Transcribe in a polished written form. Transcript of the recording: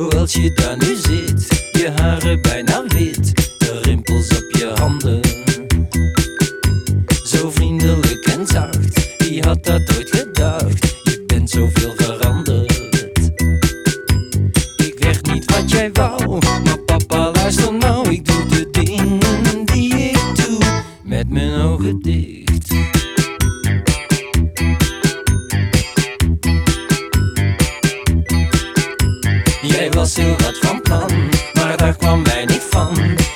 Zoals je daar nu zit, je haren bijna wit, de rimpels op je handen. Zo vriendelijk en zacht, wie had dat ooit gedacht? Je bent zoveel veranderd. Ik werd niet wat jij wou, maar papa luister nou. Ik doe de dingen die ik doe, met mijn ogen dicht. Jij was heel wat van plan, maar daar kwam weinig van.